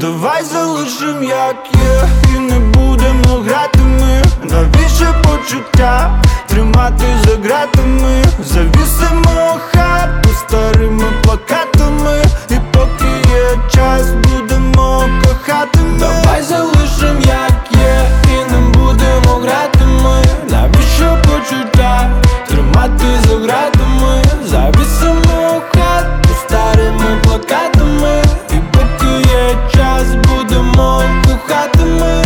Давай залишим як є і не будемо грати ми. Навіщо почуття тримати за ґратами? Завісимо хату старими плакатами, і поки є час будемо кохати ми. Давай залишим як є і не будемо грати ми. Навіщо почуття тримати за ґратами? Завісимо хату старими плакатами, і поки є час будемо кохати ми.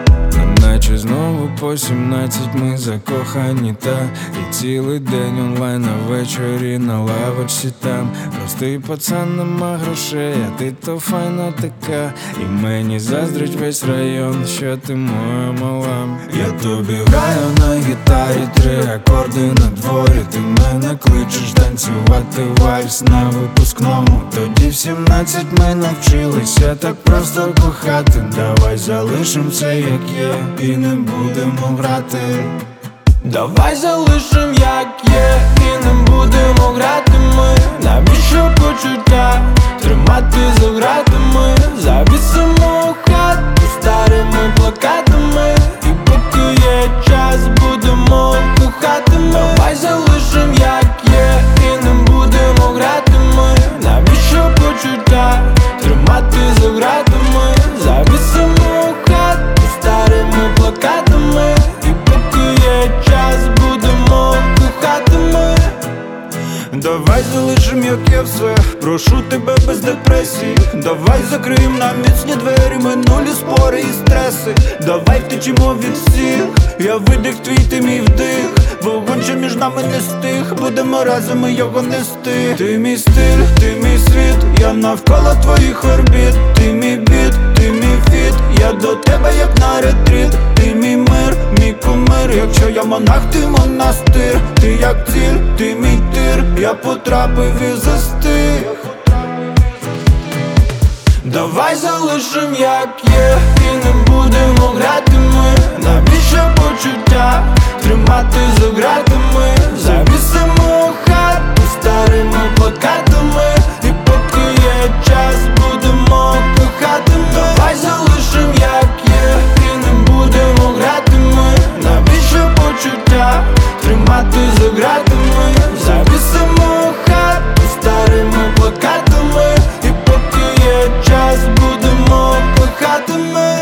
Наче знову по 17 ми закохані, та і цілий день онлайн, а ввечері на лавочці там. Простий пацан, нема грошей, а ти то файна така. І мені заздрить весь район, що ти моя мала. Я тобі граю на гітарі 3 акорди на дворі. Ти мене кличеш танцювати вальс на випускному. Тоді в 17 ми навчилися так просто кохати. Давай залишим все як є і не будемо грати. Давай залишим як є і не будемо грати ми. Навіщо почуття тримати за ґратами? Завісимо хату старими плакатами, і поки є час будемо кохати ми. Давай залишим як є і не будемо грати ми. Навіщо почуття тримати за ґратами? Завісимо хату старими плакатами, і поки є час будемо кохати ми. Давай залишим як є все, прошу тебе без депресії. Давай закриєм на міцні двері минулі спори і стреси. Давай втечемо від всіх, я видих твій, ти мій вдих. Вогонь, що між нами не стих, будемо разом і його нести. Ти мій стиль, ти мій світ, я навколо твоїх орбіт. Ти мій біт, ти мій фіт, я до тебе як на ретріт. Ти мій мир, мій кумир, якщо я монах, ти монастир. Ти як ціль, ти мій тир, я потрапив і застиг. Давай залишим як є і не будемо грати ми. Навіщо почуття тримати за ґратами? Завісимо хату старими плакатами, і поки є час будемо кохати ми. Давай залишим як є і не будемо грати ми. Навіщо почуття тримати за ґратами? Завісимо хату старими плакатами, і поки є час будемо кохати ми.